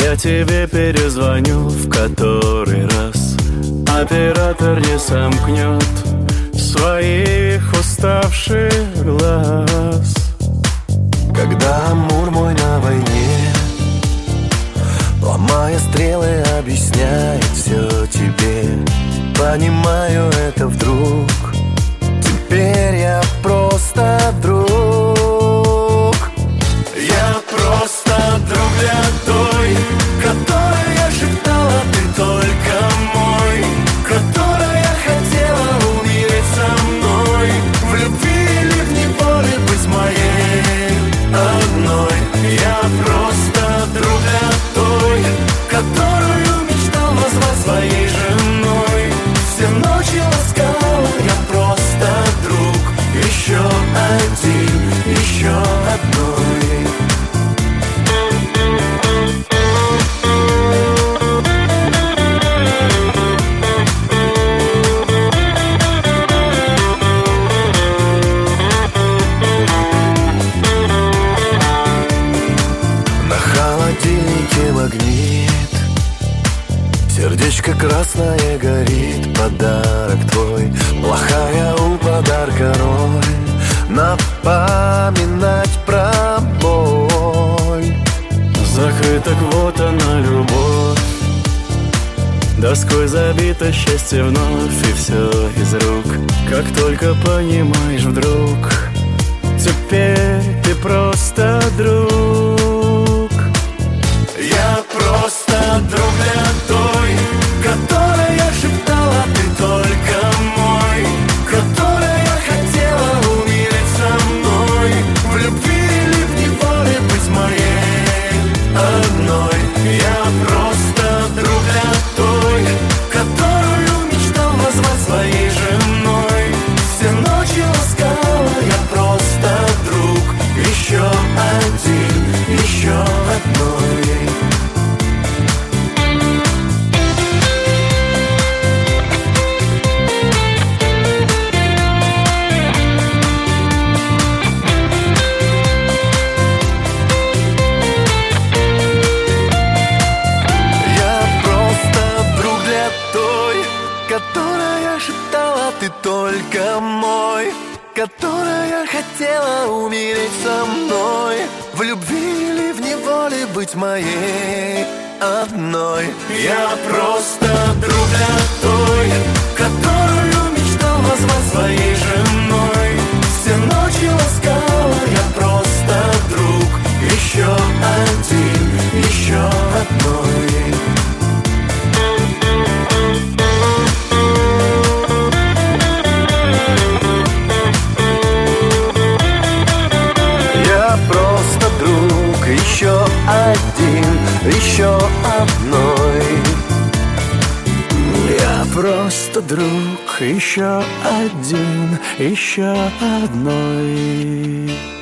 Я тебе перезвоню в который раз. Оператор не сомкнет своих уставших глаз. Когда амур мой на войне, ломая стрелы, объясняет все тебе. Понимаю это вдруг. Теперь я просто друг. Я просто друг для той, которая шептала: ты только мой, которая хотела умереть со мной, в любви или в неволе быть моей одной. Я просто друг для той, которую мечтал назвать своей женой. Все ночи ласкала, я просто друг. Еще один, еще одной. На холодильнике магнит, сердечко красное горит. Подарок твой, плохая у подарка роль, напоминать про боль. Закрыта квота на любовь, доской забито счастье вновь, и все из рук. Как только понимаешь вдруг, теперь ты просто друг. Я просто друг для той, которая шептала: ты только мой, которая хотела умереть со мной, в любви или в неволе быть моей одной. Я просто друг для той, которую мечтал назвать своей женой. Все ночи ласкала, я просто друг. Еще один, еще одной. Которая шептала: ты только мой, которая хотела умереть со мной, в любви или в неволе быть моей одной. Я просто друг для той, которую мечтал назвать своей женой. Все ночи ласкала, я просто друг. Еще один, еще одной. Просто друг, еще один, еще одной. Я просто друг, еще один, еще одной.